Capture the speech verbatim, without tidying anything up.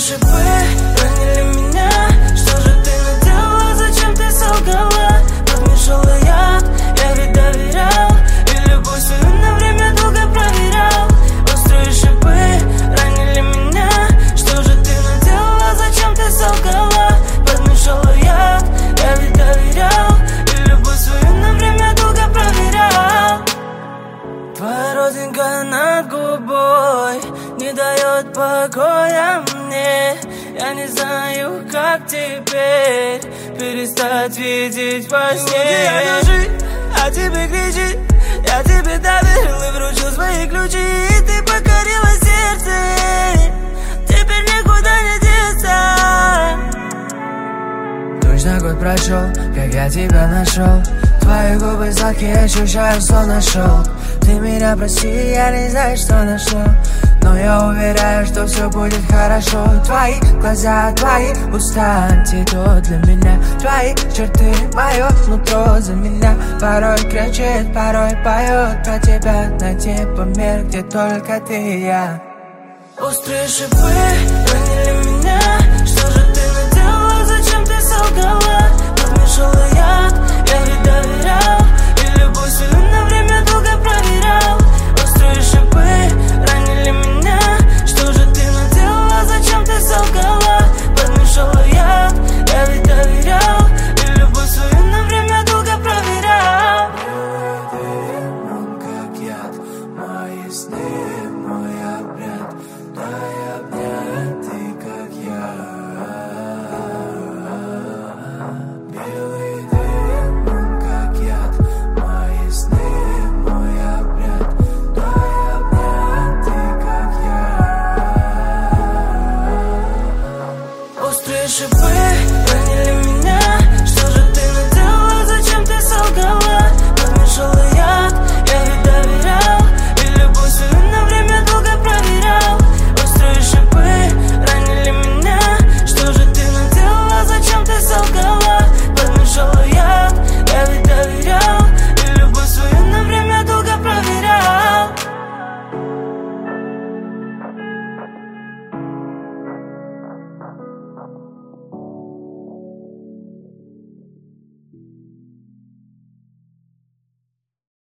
шипы ранили меня. Что же ты наделала, зачем ты солгала? Подмешала яд, я ведь доверял, и любовь свою на время долго проверял. Острые шипы ранили меня. Что же ты наделала, зачем ты солгала? Подмешала яд, я ведь доверял, и любовь свою на время долго проверял. Твоя родинка над губой не дает покоя мне. Я не знаю, как теперь перестать видеть во сне. Я жить, а тебе кричит. Я тебе доверил и вручил свои ключи, и ты покорила сердце. Теперь никуда не деться. Точно год прошел, как я тебя нашел. Твои губы сладкие, ощущаю, словно шелк. Ты меня прости, я не знаю, что нашло, но я уверяю, что все будет хорошо. Твои глаза, твои уста, антидот для меня. Твои черты, мое нутро за меня. Порой кричит, порой поет про тебя. Найти помер, где только ты и я. Острые шипы ранили меня. Что же ты наделала, зачем ты солгала? Подмешала яд, я ведь доверял, и любовь свою на время долго проверял. Острые шипы ранили меня. Что же ты наделала, зачем ты солгала? Подмешала яд, я ведь доверял, и любовь свою на время долго проверял. Он как яд, мои сны, мой обряд. Дай обнять, ты как я. Белый дым, он как яд, мои сны, мой обряд. Дай обнять, ты как я. Острые шипы